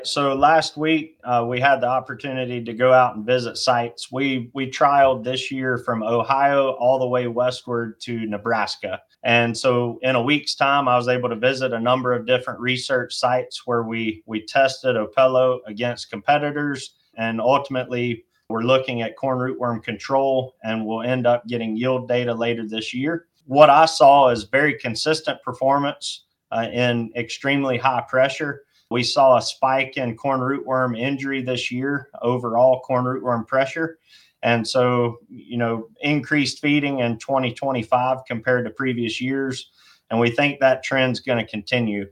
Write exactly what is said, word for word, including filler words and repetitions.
So last week uh, we had the opportunity to go out and visit sites. We we trialed this year from Ohio all the way westward to Nebraska. And so in a week's time, I was able to visit a number of different research sites where we we tested Opello against competitors, and ultimately we're looking at corn rootworm control, and we'll end up getting yield data later this year. What I saw is very consistent performance uh, in extremely high pressure. We saw a spike in corn rootworm injury this year, overall corn rootworm pressure. And so, you know, increased feeding in twenty twenty-five compared to previous years. And we think that trend's going to continue.